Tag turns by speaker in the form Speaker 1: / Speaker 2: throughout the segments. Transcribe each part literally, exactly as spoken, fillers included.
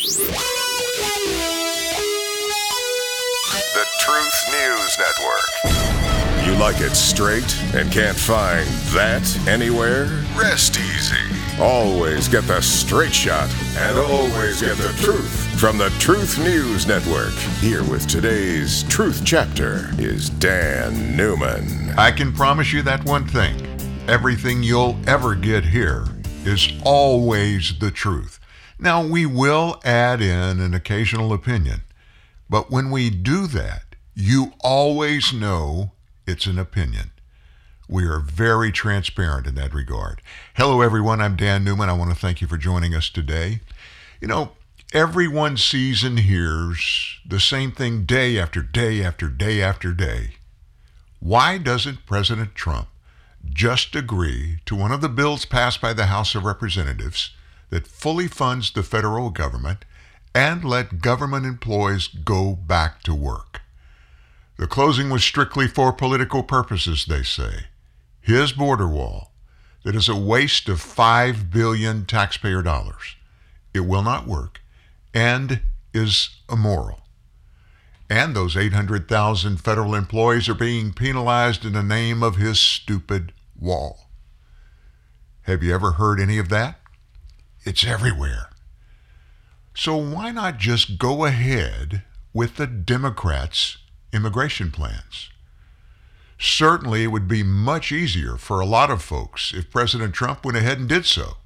Speaker 1: The Truth News Network. You like it straight and can't find that anywhere? Rest easy. Always get the straight shot and always get the truth from the Truth News Network. Here with today's Truth Chapter is Dan Newman.
Speaker 2: I can promise you that one thing. Everything you'll ever get here is always the truth. Now, we will add in an occasional opinion, but when we do that, you always know it's an opinion. We are very transparent in that regard. Hello, everyone. I'm Dan Newman. I want to thank you for joining us today. You know, everyone sees and hears the same thing day after day after day after day. Why doesn't President Trump just agree to one of the bills passed by the House of Representatives that fully funds the federal government and let government employees go back to work? The closing was strictly for political purposes, they say. His border wall, that is a waste of five billion dollars taxpayer dollars. It will not work and is immoral. And those eight hundred thousand federal employees are being penalized in the name of his stupid wall. Have you ever heard any of that? It's everywhere. So why not just go ahead with the Democrats' immigration plans? Certainly, it would be much easier for a lot of folks if President Trump went ahead and did so.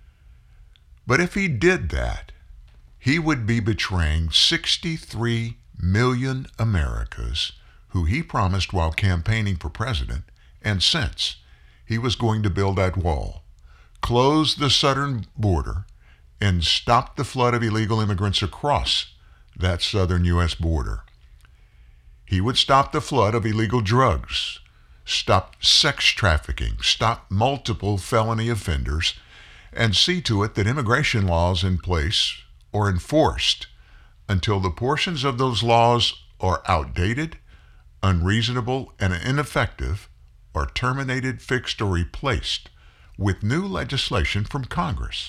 Speaker 2: But if he did that, he would be betraying sixty-three million Americans who he promised while campaigning for president, and since he was going to build that wall, close the southern border, and stop the flood of illegal immigrants across that southern U S border. He would stop the flood of illegal drugs, stop sex trafficking, stop multiple felony offenders, and see to it that immigration laws in place are enforced until the portions of those laws are outdated, unreasonable, and ineffective are terminated, fixed, or replaced with new legislation from Congress.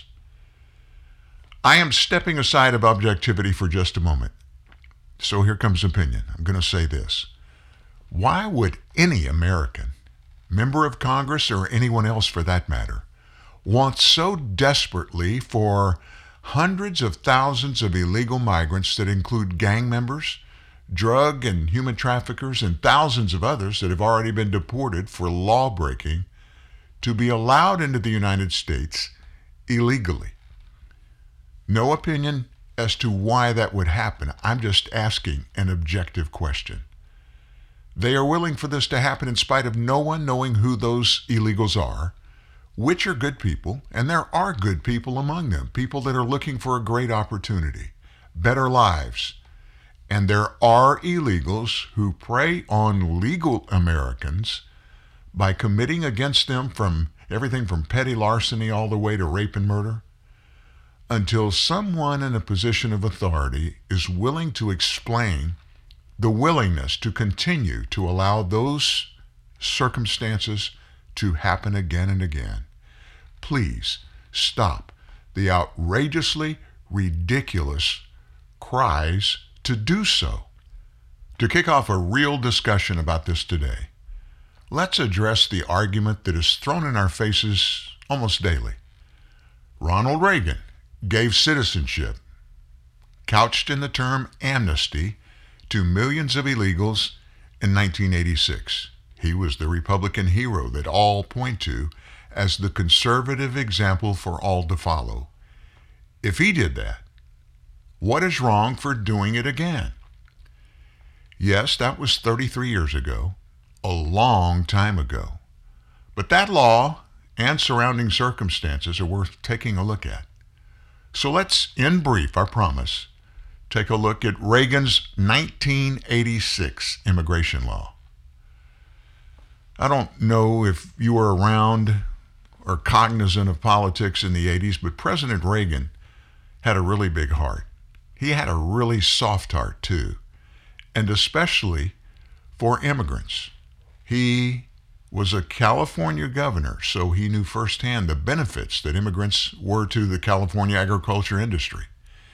Speaker 2: I am stepping aside of objectivity for just a moment. So here comes opinion. I'm going to say this. Why would any American, member of Congress or anyone else for that matter, want so desperately for hundreds of thousands of illegal migrants that include gang members, drug and human traffickers, and thousands of others that have already been deported for law breaking to be allowed into the United States illegally? No opinion as to why that would happen. I'm just asking an objective question. They are willing for this to happen in spite of no one knowing who those illegals are, which are good people, and there are good people among them, people that are looking for a great opportunity, better lives. And there are illegals who prey on legal Americans by committing against them from everything from petty larceny all the way to rape and murder, until someone in a position of authority is willing to explain the willingness to continue to allow those circumstances to happen again and again. Please stop the outrageously ridiculous cries to do so. To kick off a real discussion about this today, let's address the argument that is thrown in our faces almost daily. Ronald Reagan gave citizenship, couched in the term amnesty, to millions of illegals in nineteen eighty-six. He was the Republican hero that all point to as the conservative example for all to follow. If he did that, what is wrong for doing it again? Yes, that was thirty-three years ago, a long time ago. But that law and surrounding circumstances are worth taking a look at. So let's, in brief, I promise, take a look at Reagan's nineteen eighty-six immigration law. I don't know if you were around or cognizant of politics in the eighties, but President Reagan had a really big heart. He had a really soft heart too, and especially for immigrants. He was a California governor, so he knew firsthand the benefits that immigrants were to the California agriculture industry.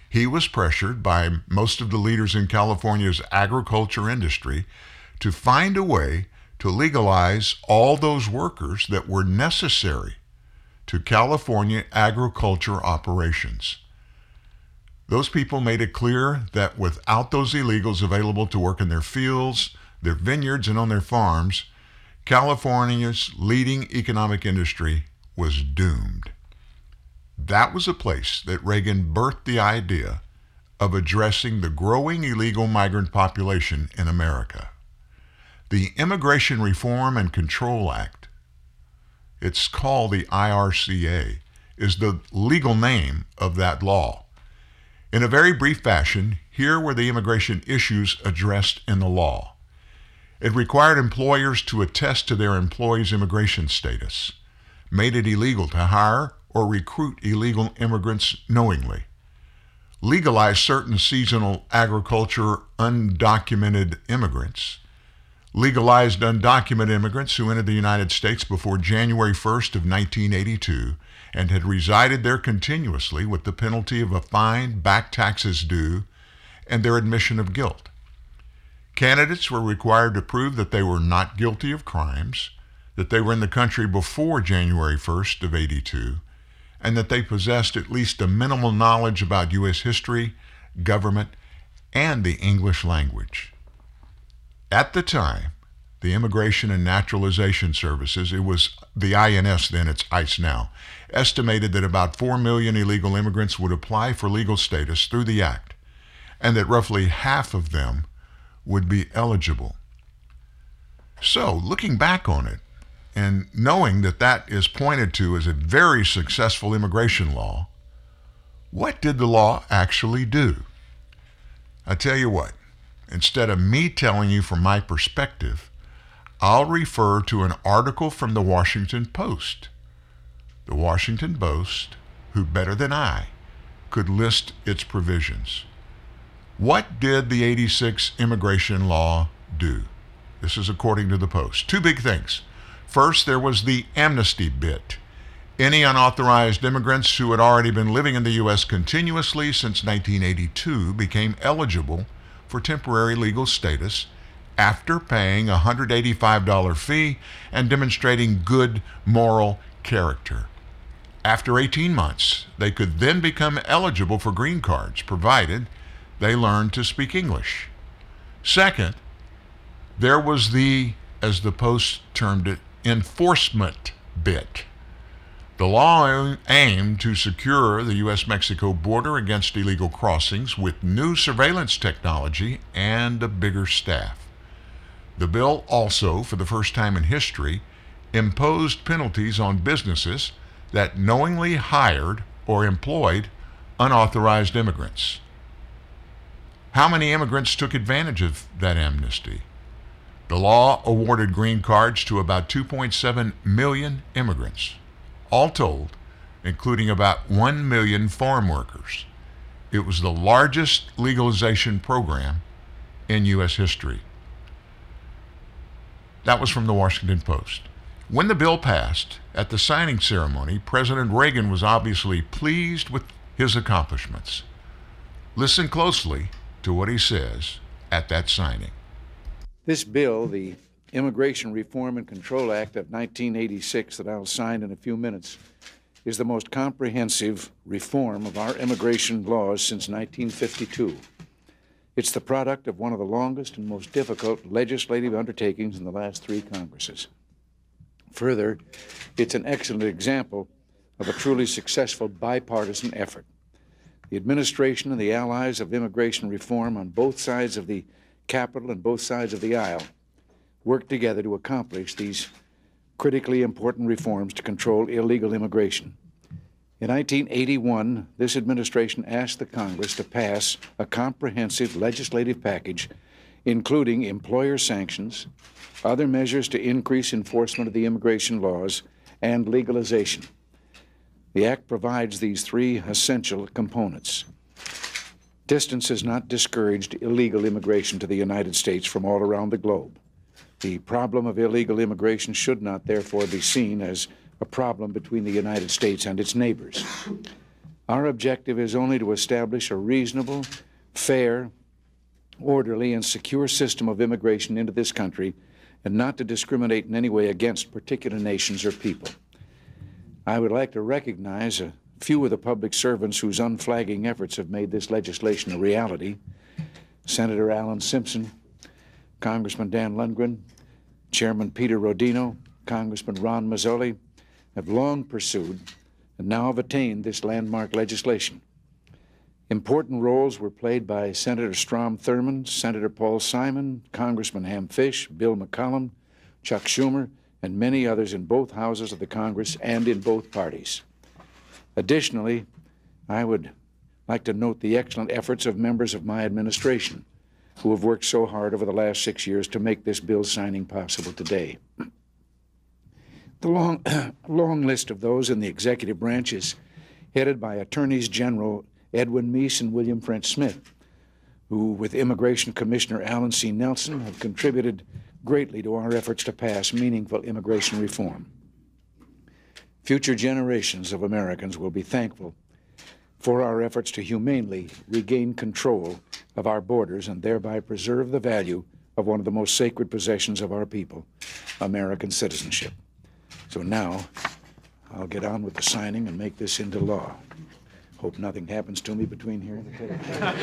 Speaker 2: He was pressured by most of the leaders in California's agriculture industry to find a way to legalize all those workers that were necessary to California agriculture operations. Those people made it clear that without those illegals available to work in their fields, their vineyards, and on their farms, California's leading economic industry was doomed. That was a place that Reagan birthed the idea of addressing the growing illegal migrant population in America. The Immigration Reform and Control Act, it's called the I R C A, is the legal name of that law. In a very brief fashion, here were the immigration issues addressed in the law. It required employers to attest to their employees' immigration status, made it illegal to hire or recruit illegal immigrants knowingly, legalized certain seasonal agriculture undocumented immigrants, legalized undocumented immigrants who entered the United States before January first of nineteen eighty-two and had resided there continuously with the penalty of a fine, back taxes due, and their admission of guilt. Candidates were required to prove that they were not guilty of crimes, that they were in the country before January first of eighty-two, and that they possessed at least a minimal knowledge about U S history, government, and the English language. At the time, the Immigration and Naturalization Services, it was the I N S then, it's ICE now, estimated that about four million illegal immigrants would apply for legal status through the act, and that roughly half of them would be eligible. So, looking back on it, and knowing that that is pointed to as a very successful immigration law, what did the law actually do? I tell you what, instead of me telling you from my perspective, I'll refer to an article from the Washington Post. The Washington Post, who better than I could list its provisions. What did the eighty-six immigration law do? This is according to the Post. Two big things. First, there was the amnesty bit. Any unauthorized immigrants who had already been living in the U S continuously since nineteen eighty-two became eligible for temporary legal status after paying a one hundred eighty-five dollars fee and demonstrating good moral character. After eighteen months, they could then become eligible for green cards, provided they learned to speak English. Second, there was the, as the Post termed it, enforcement bit. The law aimed to secure the U S Mexico border against illegal crossings with new surveillance technology and a bigger staff. The bill also, for the first time in history, imposed penalties on businesses that knowingly hired or employed unauthorized immigrants. How many immigrants took advantage of that amnesty? The law awarded green cards to about two point seven million immigrants, all told, including about one million farm workers. It was the largest legalization program in U S history. That was from the Washington Post. When the bill passed, at the signing ceremony, President Reagan was obviously pleased with his accomplishments. Listen closely to what he says at that signing.
Speaker 3: This bill, the Immigration Reform and Control Act of nineteen eighty-six, that I'll sign in a few minutes, is the most comprehensive reform of our immigration laws since nineteen fifty-two. It's the product of one of the longest and most difficult legislative undertakings in the last three Congresses. Further, it's an excellent example of a truly successful bipartisan effort. The administration and the allies of immigration reform on both sides of the Capitol and both sides of the aisle worked together to accomplish these critically important reforms to control illegal immigration. In nineteen eighty-one, this administration asked the Congress to pass a comprehensive legislative package, including employer sanctions, other measures to increase enforcement of the immigration laws, and legalization. The Act provides these three essential components. Distance has not discouraged illegal immigration to the United States from all around the globe. The problem of illegal immigration should not, therefore, be seen as a problem between the United States and its neighbors. Our objective is only to establish a reasonable, fair, orderly, and secure system of immigration into this country, and not to discriminate in any way against particular nations or people. I would like to recognize a few of the public servants whose unflagging efforts have made this legislation a reality. Senator Alan Simpson, Congressman Dan Lundgren, Chairman Peter Rodino, Congressman Ron Mazzoli have long pursued and now have attained this landmark legislation. Important roles were played by Senator Strom Thurmond, Senator Paul Simon, Congressman Ham Fish, Bill McCollum, Chuck Schumer, and many others in both houses of the Congress and in both parties. Additionally, I would like to note the excellent efforts of members of my administration who have worked so hard over the last six years to make this bill signing possible today. The long, long list of those in the executive branch is headed by Attorneys General Edwin Meese and William French Smith, who, with Immigration Commissioner Alan C. Nelson, have contributed greatly to our efforts to pass meaningful immigration reform. Future generations of Americans will be thankful for our efforts to humanely regain control of our borders and thereby preserve the value of one of the most sacred possessions of our people, American citizenship. So now, I'll get on with the signing and make this into law. Hope nothing happens to me between here and the table.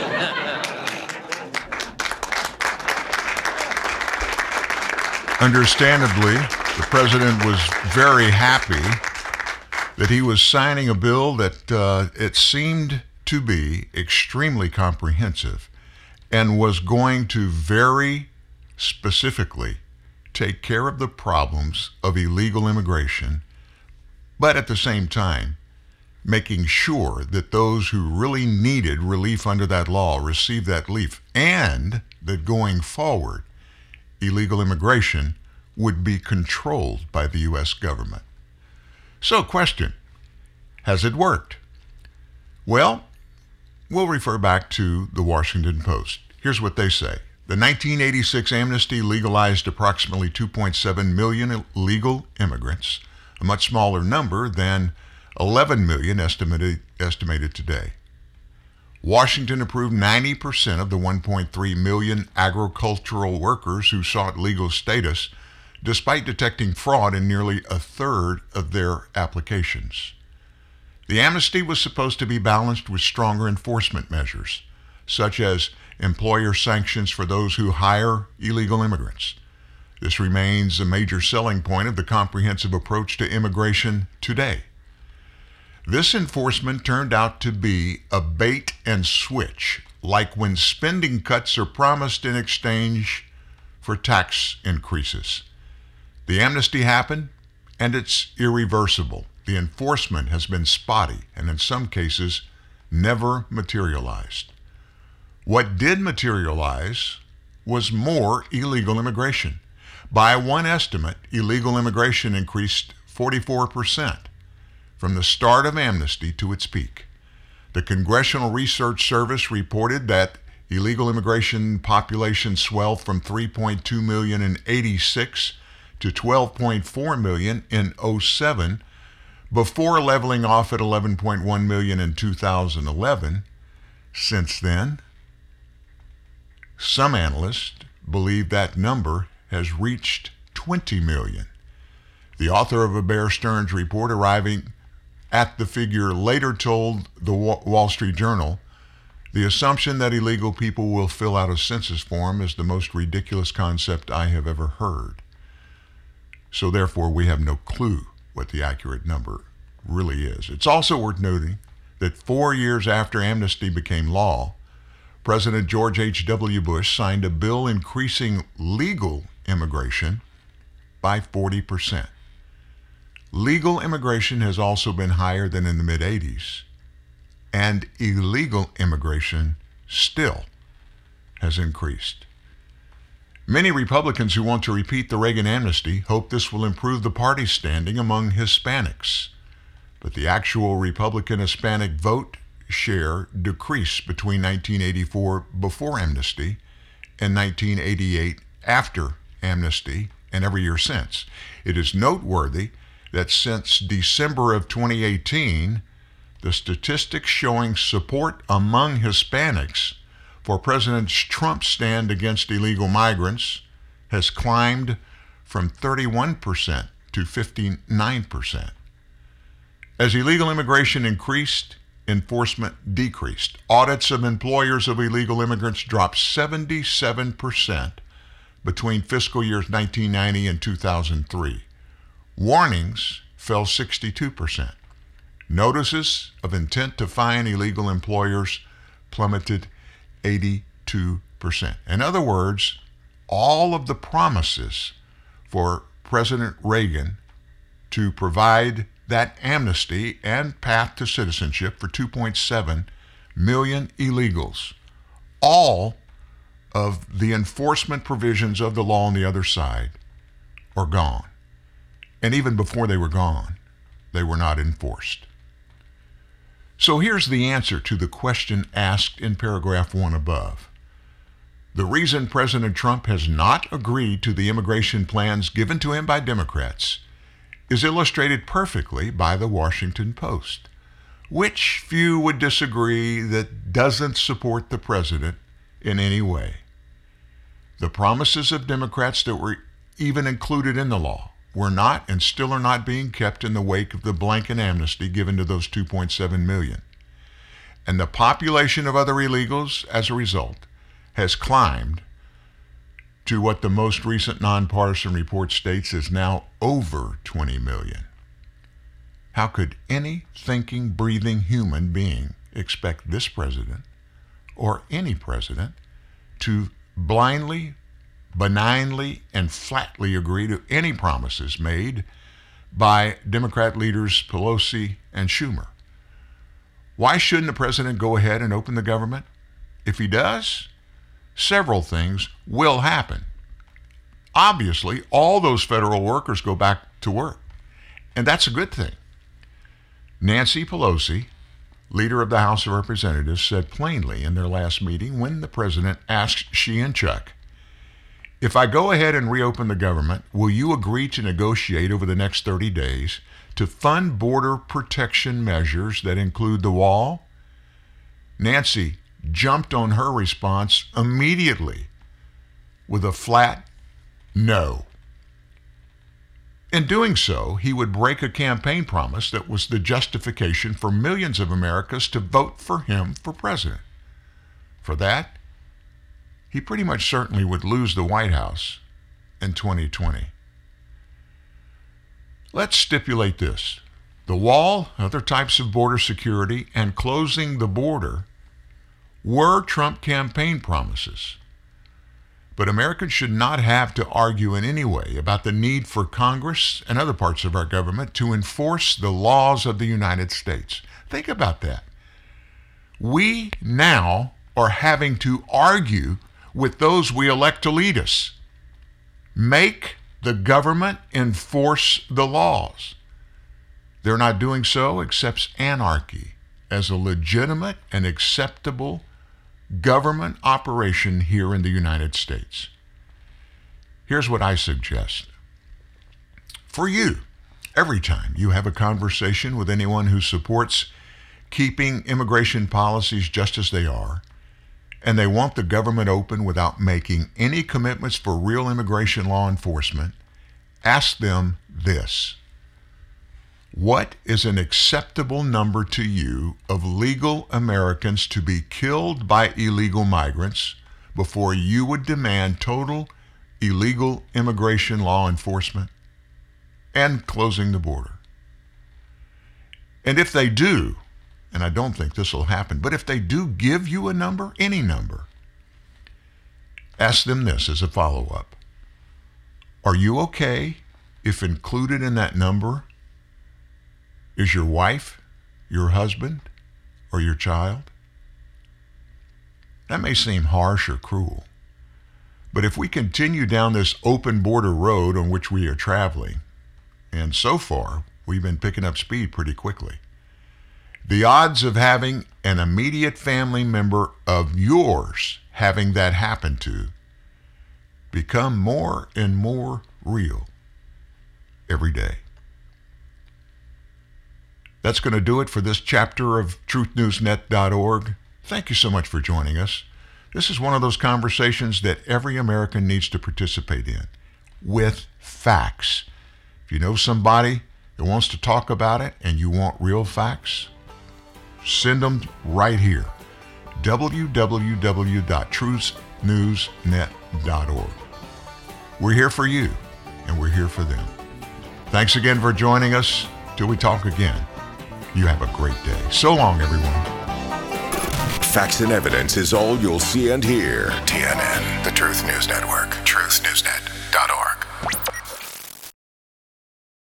Speaker 2: Understandably, the president was very happy that he was signing a bill that uh, it seemed to be extremely comprehensive and was going to very specifically take care of the problems of illegal immigration, but at the same time, making sure that those who really needed relief under that law received that relief, and that going forward, illegal immigration would be controlled by the U S government. So, question, has it worked? Well, we'll refer back to the Washington Post. Here's what they say. The nineteen eighty-six amnesty legalized approximately two point seven million illegal immigrants, a much smaller number than eleven million estimated, estimated today. Washington approved ninety percent of the one point three million agricultural workers who sought legal status, despite detecting fraud in nearly a third of their applications. The amnesty was supposed to be balanced with stronger enforcement measures, such as employer sanctions for those who hire illegal immigrants. This remains a major selling point of the comprehensive approach to immigration today. This enforcement turned out to be a bait and switch, like when spending cuts are promised in exchange for tax increases. The amnesty happened, and it's irreversible. The enforcement has been spotty and in some cases never materialized. What did materialize was more illegal immigration. By one estimate, illegal immigration increased forty-four percent from the start of amnesty to its peak. The Congressional Research Service reported that illegal immigration population swelled from three point two million in eighty-six to twelve point four million in oh seven, before leveling off at eleven point one million in two thousand eleven. Since then, some analysts believe that number has reached twenty million. The author of a Bear Stearns report arriving at the figure later told the Wall Street Journal, "The assumption that illegal people will fill out a census form is the most ridiculous concept I have ever heard." So therefore, we have no clue what the accurate number really is. It's also worth noting that four years after amnesty became law, President George H W Bush signed a bill increasing legal immigration by forty percent. Legal immigration has also been higher than in the mid-eighties, and illegal immigration still has increased. Many Republicans who want to repeat the Reagan amnesty hope this will improve the party's standing among Hispanics, but the actual Republican-Hispanic vote share decreased between nineteen eighty-four before amnesty and nineteen eighty-eight after amnesty, and every year since. It is noteworthy that since December of twenty eighteen, the statistics showing support among Hispanics for President Trump's stand against illegal migrants has climbed from thirty-one percent to fifty-nine percent. As illegal immigration increased, enforcement decreased. Audits of employers of illegal immigrants dropped seventy-seven percent between fiscal years nineteen ninety and two thousand three. Warnings fell sixty-two percent. Notices of intent to fine illegal employers plummeted eighty-two percent. In other words, all of the promises for President Reagan to provide that amnesty and path to citizenship for two point seven million illegals, all of the enforcement provisions of the law on the other side are gone. And even before they were gone, they were not enforced. So here's the answer to the question asked in paragraph one above. The reason President Trump has not agreed to the immigration plans given to him by Democrats is illustrated perfectly by the Washington Post, which few would disagree that doesn't support the president in any way. The promises of Democrats that were even included in the law were not and still are not being kept in the wake of the blanket amnesty given to those two point seven million. And the population of other illegals, as a result, has climbed to what the most recent nonpartisan report states is now over twenty million. How could any thinking, breathing human being expect this president or any president to blindly, benignly, and flatly agree to any promises made by Democrat leaders Pelosi and Schumer? Why shouldn't the president go ahead and open the government? If he does, several things will happen. Obviously, all those federal workers go back to work, and that's a good thing. Nancy Pelosi, leader of the House of Representatives, said plainly in their last meeting when the president asked she and Chuck, "If I go ahead and reopen the government, will you agree to negotiate over the next thirty days to fund border protection measures that include the wall?" Nancy jumped on her response immediately with a flat no. In doing so, he would break a campaign promise that was the justification for millions of Americans to vote for him for president. For that, he pretty much certainly would lose the White House in twenty twenty. Let's stipulate this. The wall, other types of border security, and closing the border were Trump campaign promises. But Americans should not have to argue in any way about the need for Congress and other parts of our government to enforce the laws of the United States. Think about that. We now are having to argue with those we elect to lead us. Make the government enforce the laws. They're not doing so, accepts anarchy as a legitimate and acceptable government operation here in the United States. Here's what I suggest. For you, every time you have a conversation with anyone who supports keeping immigration policies just as they are, and they want the government open without making any commitments for real immigration law enforcement, ask them this. What is an acceptable number to you of legal Americans to be killed by illegal migrants before you would demand total illegal immigration law enforcement and closing the border? And if they do, and I don't think this will happen, but if they do give you a number, any number, ask them this as a follow-up. Are you okay if included in that number is your wife, your husband, or your child? That may seem harsh or cruel, but if we continue down this open border road on which we are traveling, and so far we've been picking up speed pretty quickly, the odds of having an immediate family member of yours having that happen to become more and more real every day. That's going to do it for this chapter of truth news net dot org. Thank you so much for joining us. This is one of those conversations that every American needs to participate in, with facts. If you know somebody that wants to talk about it and you want real facts, send them right here. w w w dot truth news net dot org. We're here for you, and we're here for them. Thanks again for joining us. Till we talk again, you have a great day. So long, everyone.
Speaker 1: Facts and evidence is all you'll see and hear. T N N, the Truth News Network, truth news net dot org.